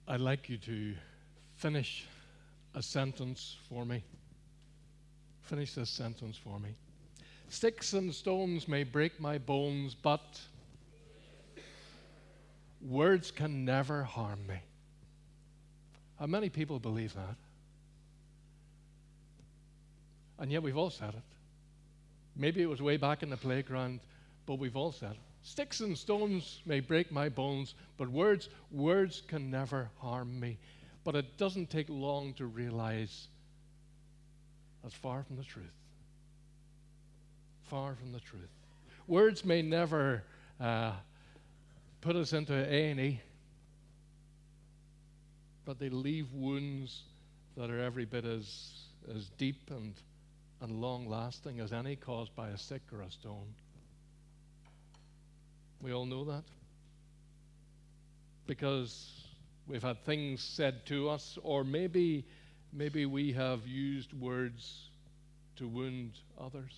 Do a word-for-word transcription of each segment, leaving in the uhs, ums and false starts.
I'd like you to finish a sentence for me. Finish this sentence for me. Sticks and stones may break my bones, but words can never harm me. How many people believe that? And yet we've all said it. Maybe it was way back in the playground, but we've all said it. Sticks and stones may break my bones, but words, words can never harm me. But it doesn't take long to realize that's far from the truth. Far from the truth. Words may never uh, put us into A and E, but they leave wounds that are every bit as, as deep and, and long-lasting as any caused by a stick or a stone. We all know that. Because we've had things said to us, or maybe, maybe we have used words to wound others.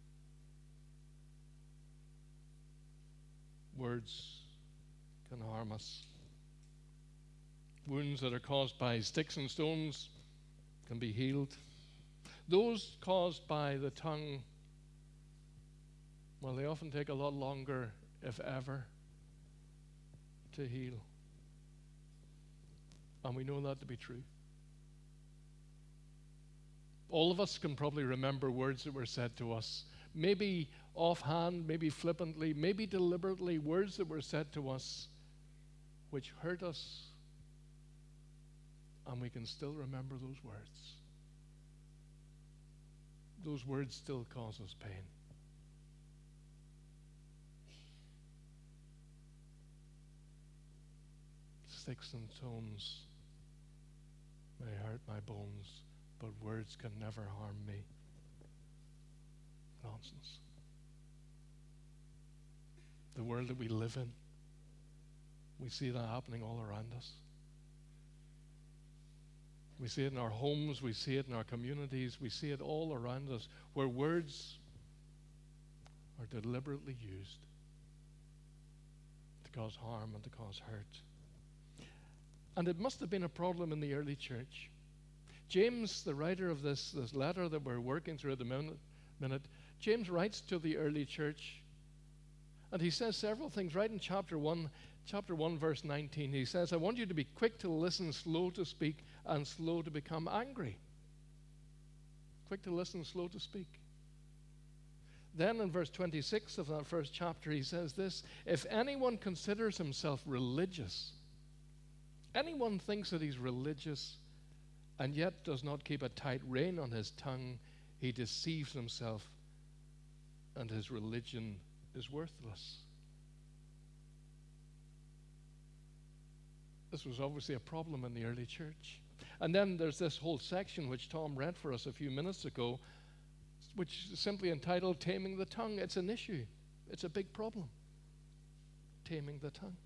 Words can harm us. Wounds that are caused by sticks and stones can be healed. Those caused by the tongue, well, they often take a lot longer, if ever, to heal. And we know that to be true. All of us can probably remember words that were said to us, maybe offhand, maybe flippantly, maybe deliberately, words that were said to us which hurt us, and we can still remember those words. Those words still cause us pain. Sticks and stones may hurt my bones, but words can never harm me. Nonsense. The world that we live in, we see that happening all around us. We see it in our homes, we see it in our communities, we see it all around us, where words are deliberately used to cause harm and to cause hurt. And it must have been a problem in the early church. James, the writer of this, this letter that we're working through at the minute, minute, James writes to the early church, and he says several things. Right in chapter one, chapter one, verse nineteen, he says, I want you to be quick to listen, slow to speak, and slow to become angry. Quick to listen, slow to speak. Then in verse twenty-six of that first chapter, he says this, if anyone considers himself religious, anyone thinks that he's religious and yet does not keep a tight rein on his tongue, he deceives himself, and his religion is worthless. This was obviously a problem in the early church. And then there's this whole section which Tom read for us a few minutes ago, which is simply entitled Taming the Tongue. It's an issue. It's a big problem. Taming the tongue.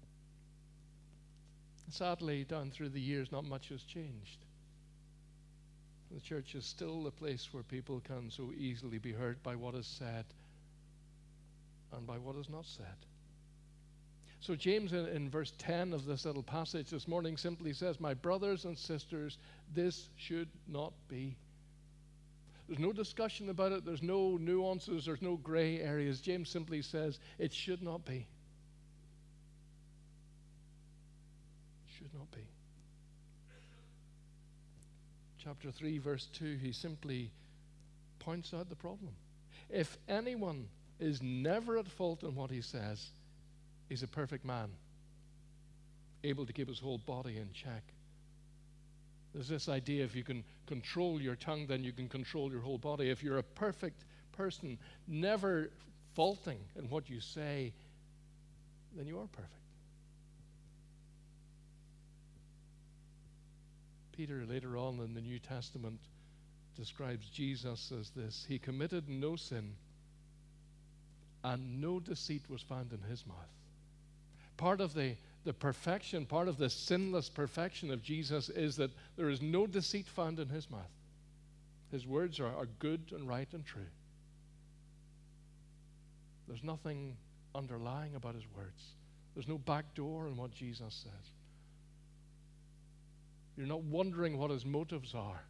Sadly, down through the years, not much has changed. The church is still the place where people can so easily be hurt by what is said and by what is not said. So James, in, in verse ten of this little passage this morning, simply says, my brothers and sisters, this should not be. There's no discussion about it. There's no nuances. There's no gray areas. James simply says, it should not be. Should not be. Chapter three, verse two, he simply points out the problem. If anyone is never at fault in what he says, he's a perfect man, able to keep his whole body in check. There's this idea, if you can control your tongue, then you can control your whole body. If you're a perfect person, never faulting in what you say, then you are perfect. Peter, later on in the New Testament, describes Jesus as this. He committed no sin, and no deceit was found in his mouth. Part of the, the perfection, part of the sinless perfection of Jesus is that there is no deceit found in his mouth. His words are, are good and right and true. There's nothing underlying about his words. There's no back door in what Jesus says. You're not wondering what his motives are.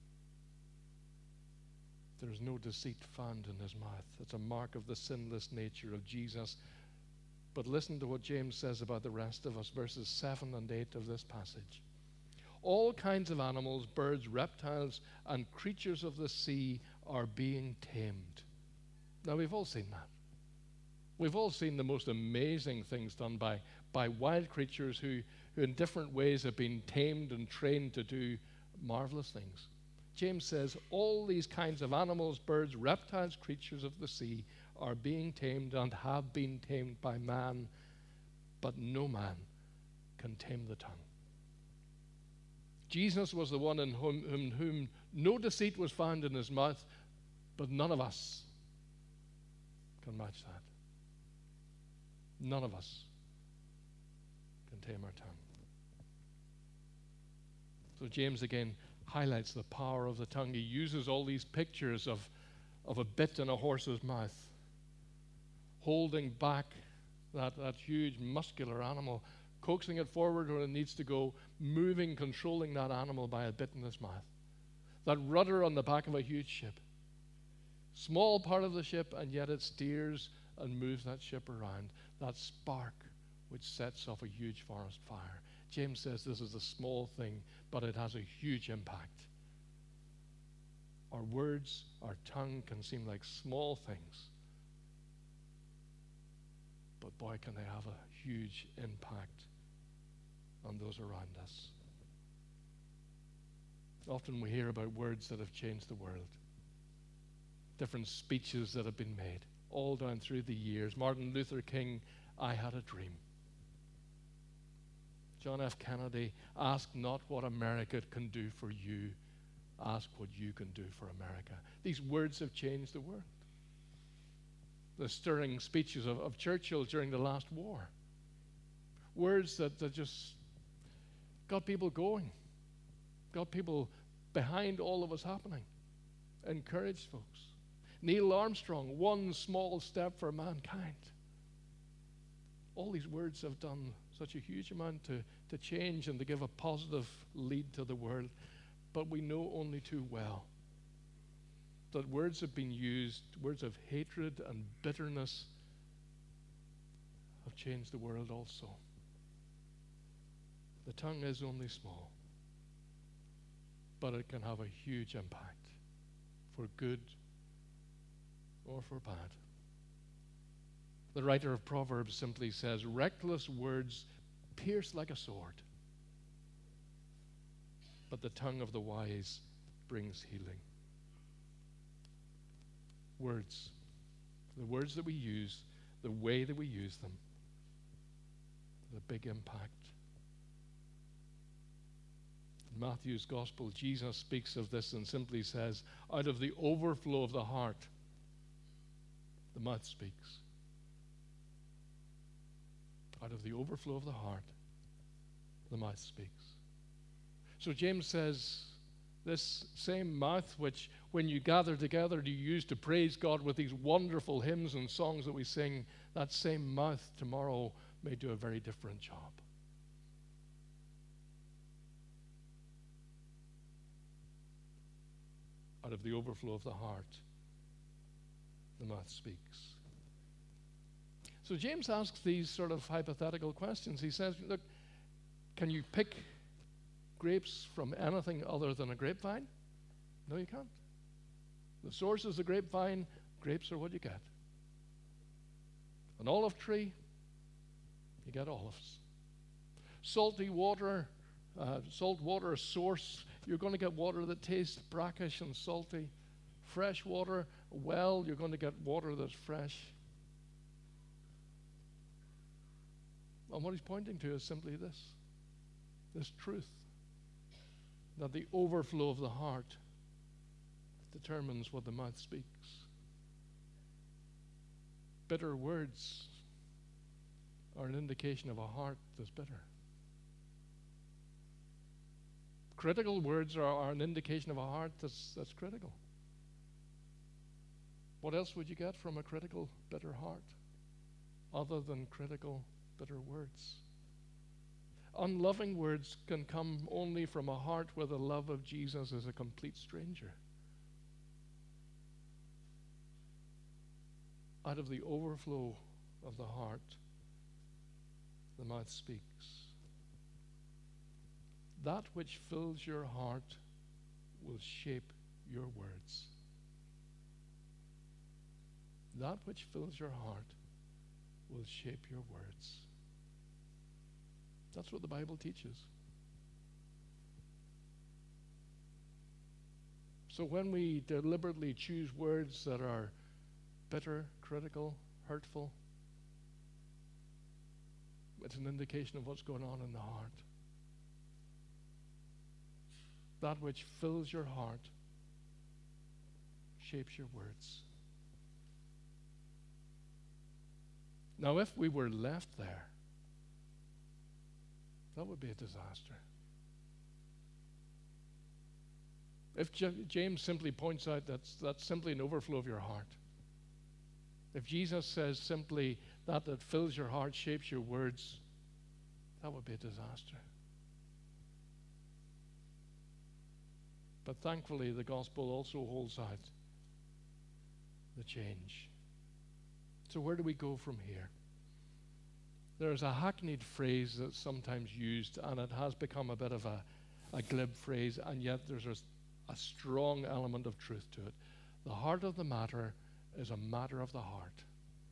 There is no deceit found in his mouth. It's a mark of the sinless nature of Jesus. But listen to what James says about the rest of us, verses seven and eight of this passage. All kinds of animals, birds, reptiles, and creatures of the sea are being tamed. Now, we've all seen that. We've all seen the most amazing things done by, by wild creatures who, who in different ways have been tamed and trained to do marvelous things. James says all these kinds of animals, birds, reptiles, creatures of the sea are being tamed and have been tamed by man, but no man can tame the tongue. Jesus was the one in whom, in whom no deceit was found in his mouth, but none of us can match that. None of us can tame our tongue. So James again highlights the power of the tongue. He uses all these pictures of, of a bit in a horse's mouth, holding back that, that huge muscular animal, coaxing it forward where it needs to go, moving, controlling that animal by a bit in its mouth. That rudder on the back of a huge ship. Small part of the ship, and yet it steers and moves that ship around. That spark which sets off a huge forest fire. James says this is a small thing, but it has a huge impact. Our words, our tongue can seem like small things, but boy, can they have a huge impact on those around us. Often we hear about words that have changed the world, different speeches that have been made, all down through the years. Martin Luther King, I had a dream. John F. Kennedy, ask not what America can do for you, ask what you can do for America. These words have changed the world. The stirring speeches of, of Churchill during the last war. Words that, that just got people going, got people behind all that was happening, encouraged folks. Neil Armstrong, one small step for mankind. All these words have done such a huge amount to, to change and to give a positive lead to the world. But we know only too well that words have been used, words of hatred and bitterness have changed the world also. The tongue is only small, but it can have a huge impact for good or for bad. The writer of Proverbs simply says, reckless words pierce like a sword, but the tongue of the wise brings healing. Words, the words that we use, the way that we use them, the big impact. In Matthew's Gospel, Jesus speaks of this and simply says, out of the overflow of the heart, the mouth speaks. Out of the overflow of the heart, the mouth speaks. So James says, this same mouth which, when you gather together, you use to praise God with these wonderful hymns and songs that we sing, that same mouth tomorrow may do a very different job. Out of the overflow of the heart, the mouth speaks. So James asks these sort of hypothetical questions. He says, look, can you pick grapes from anything other than a grapevine? No, you can't. The source is the grapevine. Grapes are what you get. An olive tree, you get olives. Salty water, uh, salt water source, you're going to get water that tastes brackish and salty. Fresh water, well, you're going to get water that's fresh. And what he's pointing to is simply this, this truth, that the overflow of the heart determines what the mouth speaks. Bitter words are an indication of a heart that's bitter. Critical words are, are an indication of a heart that's, that's critical. What else would you get from a critical, bitter heart other than critical, bitter words? Unloving words can come only from a heart where the love of Jesus is a complete stranger. Out of the overflow of the heart, the mouth speaks. That which fills your heart will shape your words. That which fills your heart will shape your words. That's what the Bible teaches. So when we deliberately choose words that are bitter, critical, hurtful, it's an indication of what's going on in the heart. That which fills your heart shapes your words. Now, if we were left there, that would be a disaster. If J- James simply points out that's, that's simply an overflow of your heart. If Jesus says simply that that fills your heart shapes your words, that would be a disaster. But thankfully, the gospel also holds out the change. So where do we go from here? There's a hackneyed phrase that's sometimes used, and it has become a bit of a, a glib phrase, and yet there's a, a strong element of truth to it. The heart of the matter is a matter of the heart.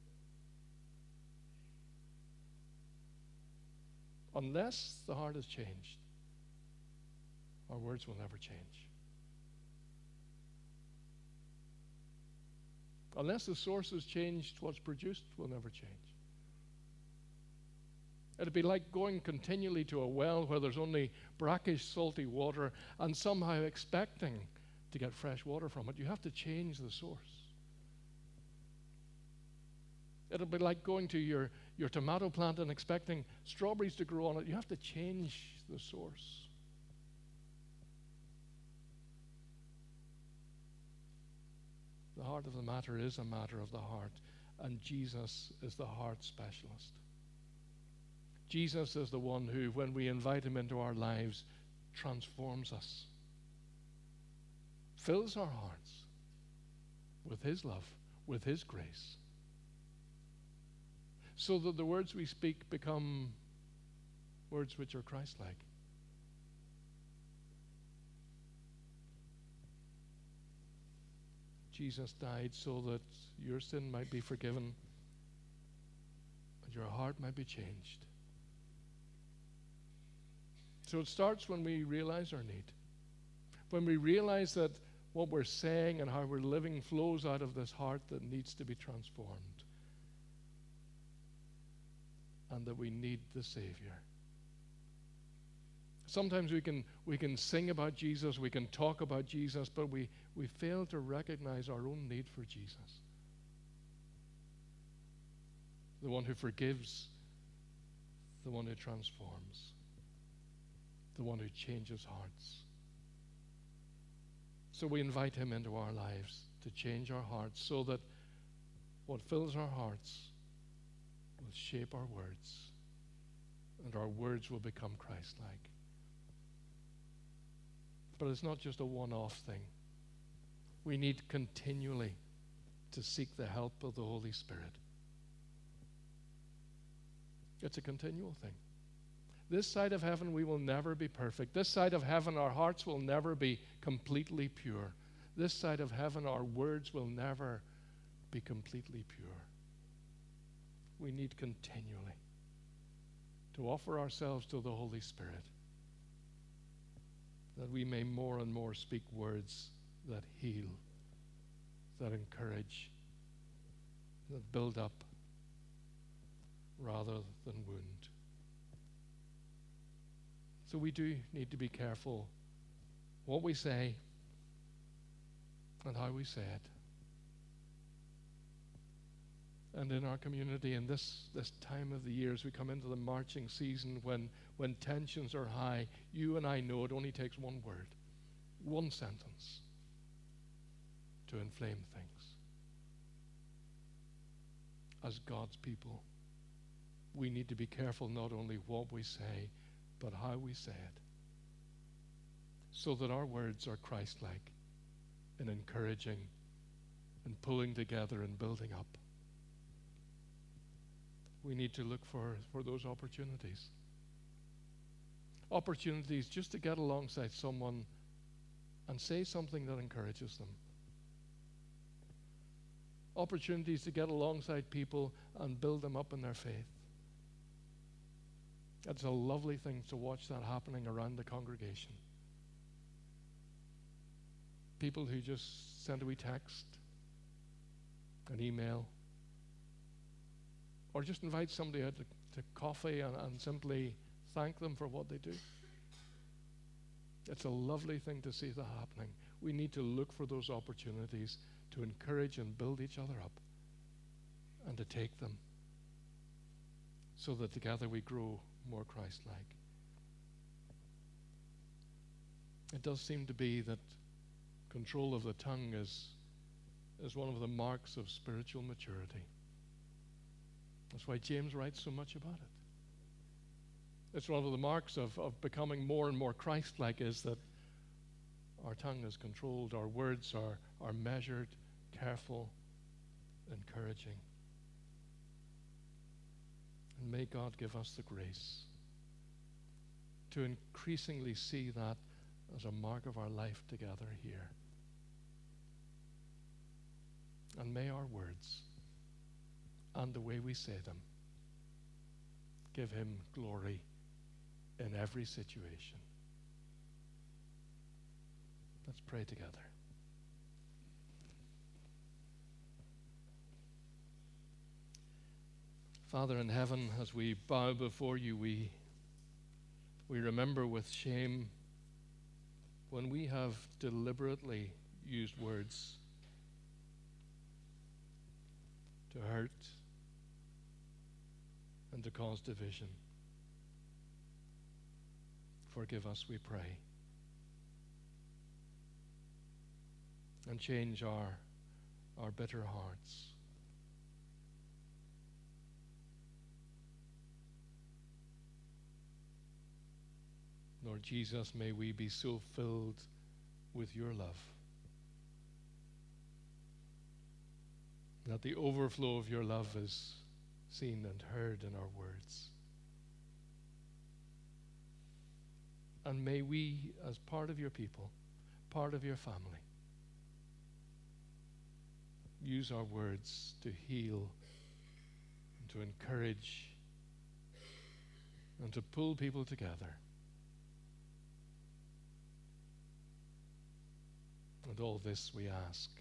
Unless the heart is changed, our words will never change. Unless the source is changed, what's produced will never change. It'd be like going continually to a well where there's only brackish, salty water and somehow expecting to get fresh water from it. You have to change the source. It'll be like going to your, your tomato plant and expecting strawberries to grow on it. You have to change the source. The heart of the matter is a matter of the heart, and Jesus is the heart specialist. Jesus is the one who, when we invite him into our lives, transforms us, fills our hearts with his love, with his grace, so that the words we speak become words which are Christ-like. Jesus died so that your sin might be forgiven and your heart might be changed. So it starts when we realize our need. When we realize that what we're saying and how we're living flows out of this heart that needs to be transformed. And that we need the Savior. Sometimes we can we can sing about Jesus, we can talk about Jesus, but we, we fail to recognize our own need for Jesus. The one who forgives, the one who transforms, the one who changes hearts. So we invite him into our lives to change our hearts so that what fills our hearts will shape our words, and our words will become Christ-like. But it's not just a one-off thing. We need continually to seek the help of the Holy Spirit. It's a continual thing. This side of heaven, we will never be perfect. This side of heaven, our hearts will never be completely pure. This side of heaven, our words will never be completely pure. We need continually to offer ourselves to the Holy Spirit, that we may more and more speak words that heal, that encourage, that build up rather than wound. So we do need to be careful what we say and how we say it. And in our community, in this, this time of the year, as we come into the marching season, when, when tensions are high, you and I know it only takes one word, one sentence to inflame things. As God's people, we need to be careful not only what we say, but how we say it, so that our words are Christ-like in encouraging and pulling together and building up. We need to look for, for those opportunities. Opportunities just to get alongside someone and say something that encourages them. Opportunities to get alongside people and build them up in their faith. It's a lovely thing to watch that happening around the congregation. People who just send a wee text, an email, or just invite somebody out to, to coffee and, and simply thank them for what they do. It's a lovely thing to see that happening. We need to look for those opportunities to encourage and build each other up and to take them so that together we grow more Christ-like. It does seem to be that control of the tongue is, is one of the marks of spiritual maturity. That's why James writes so much about it. It's one of the marks of, of becoming more and more Christ-like is that our tongue is controlled, our words are, are measured, careful, encouraging. And may God give us the grace to increasingly see that as a mark of our life together here. And may our words and the way we say them give him glory in every situation. Let's pray together. Father in heaven, as we bow before you, we, we remember with shame when we have deliberately used words to hurt and to cause division. Forgive us, we pray. And change our, our bitter hearts. Lord Jesus, may we be so filled with your love that the overflow of your love is seen and heard in our words. And may we, as part of your people, part of your family, use our words to heal and to encourage and to pull people together. And all this we ask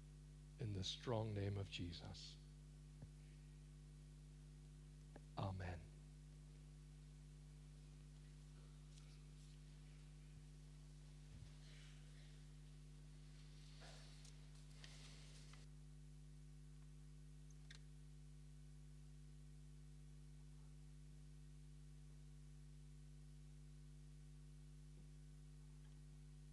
in the strong name of Jesus. Amen.